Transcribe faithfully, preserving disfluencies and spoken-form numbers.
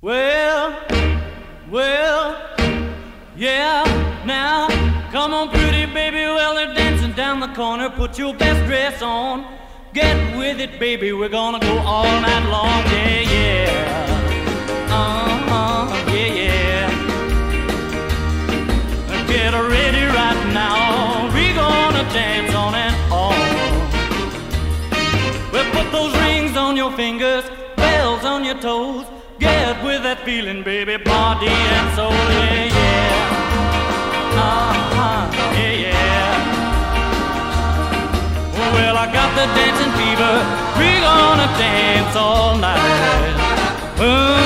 Well, well, yeah, now, come on pretty baby, well they're dancing down the corner, put your best dress on, get with it baby, we're gonna go all night long, yeah, yeah, uh-huh, yeah, yeah, get ready right now, we're gonna dance on and on, well put those rings on your fingers, bells on your toes, get with that feeling, baby, body and soul, yeah, yeah. Uh-huh, yeah, yeah. Well, I got the dancing fever. We're gonna dance all night. Oh,